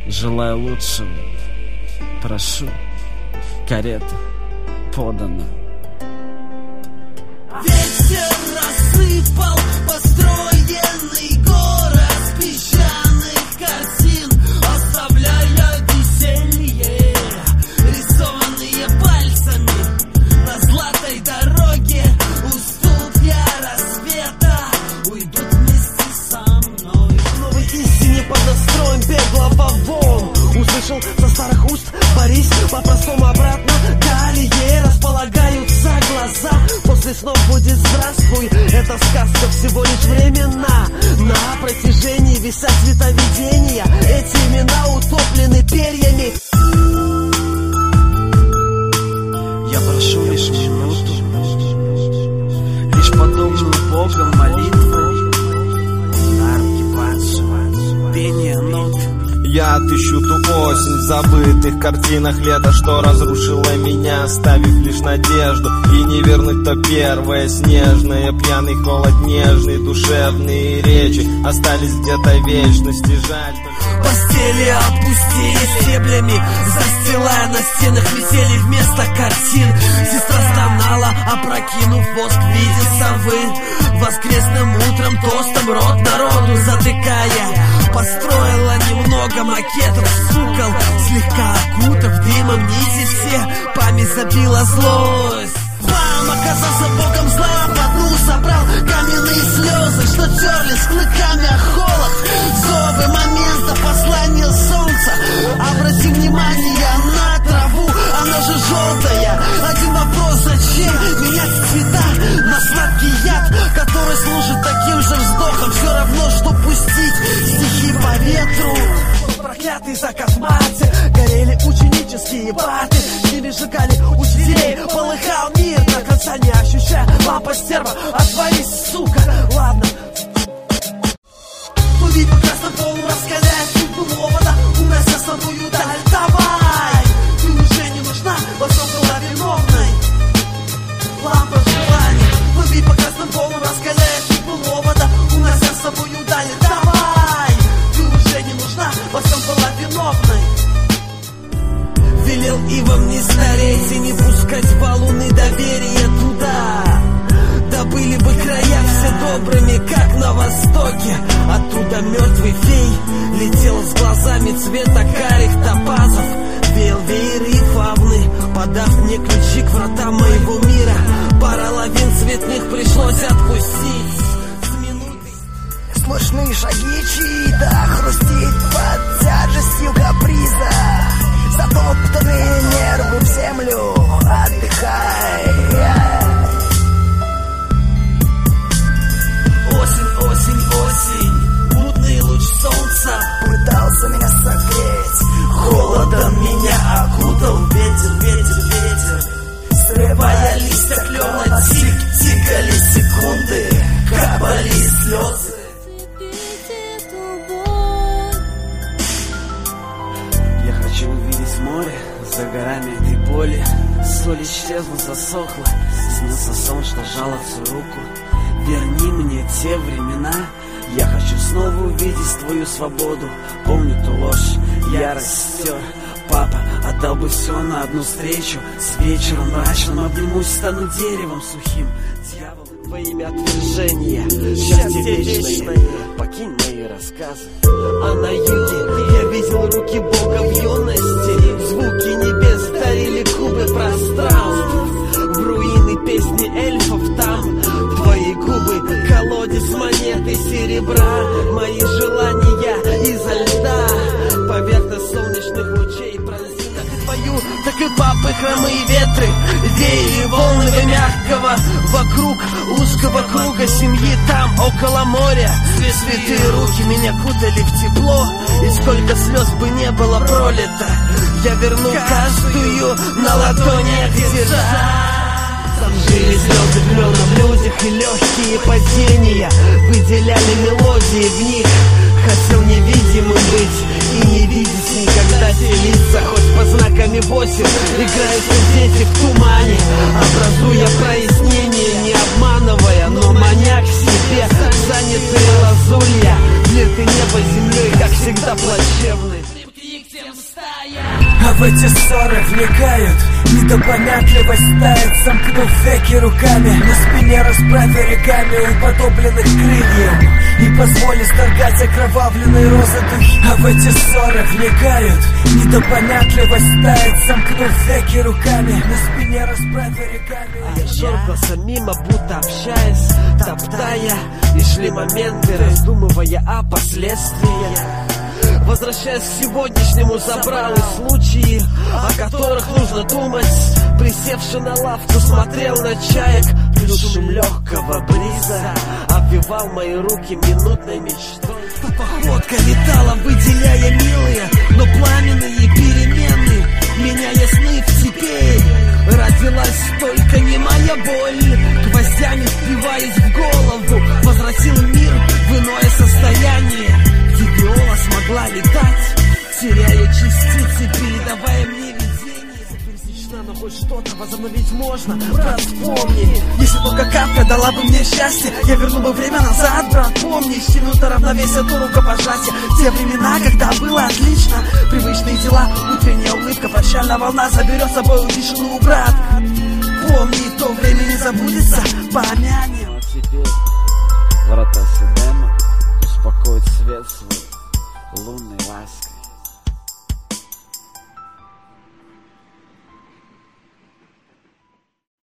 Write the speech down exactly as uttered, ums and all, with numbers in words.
желаю лучшего. Прошу, карета подана. Ветер рассыпал построенный город песчаных картин, оставляя веселье, рисованные пальцами на златой дороге. Уступья рассвета уйдут вместе со мной. К новой истине под настроем беглого вон услышал со старых уст: Борис, по-простому обратно далее располагаются глаза. После снов будет здравствуй. Эта сказка всего лишь временна. На протяжении висят световидения. Эти имена утоплены перьями. Я прошу лишь минуту, лишь подобную Богом молитву, на арке падшего пение нот. Я отыщу ту осень в забытых картинах лета, что разрушила меня, оставив лишь надежду. И не вернуть то первое снежное, пьяный холод нежный, душевные речи остались где-то в вечности. Жаль, постели опустили стеблями, застилая на стенах висели вместо картин. Сестра стонала, опрокинув воск в виде совы. Воскресным утром тостом рот народу затыкая, построила немного макетов, сукол, слегка окутав дымом нити все. Память забила злость. Бам! Оказался богом зла, по дну собрал каменные слезы, что терлись клыками о холод. Зовы момента, послание солнца. Обрати внимание на траву, она же желтая. Один вопрос: зачем менять цвета на сладкий яд, который служит таким же вздохом? Все равно, что пустить стихи по ветру. Проклятый закат мати, горели ученические парты, с ними сжигали учителей, полыхал мир, до конца не ощущая. Лампа стерва, отвались, сука. Ладно. Плыви по красному полу, раскаляя судьбу вода, унося с собою даль. Давай, ты уже не нужна, во всем была виновной. Лампа желания. Плыви по красному полу, раскаляя судьбу вода, унося с собою даль. Давай, ты уже не нужна, во всем была виновной. Велел ивам не стареть и не пускать валуны доверия туда. Да были бы края все добрыми, как на востоке. Оттуда мертвый фей летел с глазами цвета карих топазов. Веял вееры и фавны, подав мне ключи к вратам моего мира. Пара лавин цветных пришлось отпустить. Слышны шаги чьи-то, хрустит под тяжестью каприза. Затоптанные нервы в землю, отдыхай. Осень, осень, осень, мутный луч солнца Пытался меня согреть, холодом меня окутал ветер, ветер, ветер. Срывая листья клена, тик-тикали секунды, капали слезы. Я хочу увидеть море за горами этой боли. Соль исчезла, засохла, снился сон, что жало всю руку. Верни мне те времена. Я хочу снова увидеть твою свободу. Помню ту ложь, ярость стер. Папа отдал бы все на одну встречу. С вечером мрачным обнимусь, стану деревом сухим. Дьявол, во имя отвержения, счастье вечное, покинь мои рассказы. А на юге я видел руки Бога в юности. Звуки небес дарили кубы пространств. В руины песни эльфов там твои губы, колодец монеты серебра. Мои желания изо льда, поверхность солнечных лучей пронзила. Как и твою, так и папы хромые ветры веяли волны мягкого вокруг узкого круга семьи там, около моря. Святые руки меня кутали в тепло, и сколько слез бы не было пролито, я верну каждую на ладонях держа. Там жили звезды в мёртвых людях, и легкие падения выделяли мелодии в них. Хотел невидимым быть и не видеть никогда те лица, хоть по знаками восемь играют дети в тумане, образуя прояснение, не обманывая, но маня к себе. Занятые лазулья, флирты неба землей, как всегда плачевны. к тем стая. А в эти ссоры вникают, недопонятливость тает, сомкнув веки руками, на спине расправя реками уподобленных крыльям, и позволь исторгать окровавленные розы духи. А в эти ссоры вникают, недопонятливость тает, сомкнув веки руками, на спине расправя реками. Я шоркался мимо, будто общаясь, топтая, и шли моменты, раздумывая о последствиях. Возвращаясь к сегодняшнему, забрал и случаи, о которых нужно думать. Присевши на лавку, смотрел на чаек, плюс шум легкого бриза обвивал мои руки минутной мечтой. Походка летала, выделяя милые, но пламенные перемены, меняя сны в теперь. Родилась только немая боль, гвоздями впиваясь в голову, возвратил мир в иное состояние, где виола смогла летать, теряя частицы, передавая мне видение. Физично, но хоть что-то возобновить можно. Брат, вспомни, если только капля дала бы мне счастье, я вернул бы время назад. Брат, помни, с минуты равновесия до рукопожатия, те времена, когда было отлично, привычные дела, утренняя улыбка, прощальная волна заберет с собой тишину, брат. Помни, то время не забудется, помянем. А теперь врата Седема успокоит свет свой лунной лаской.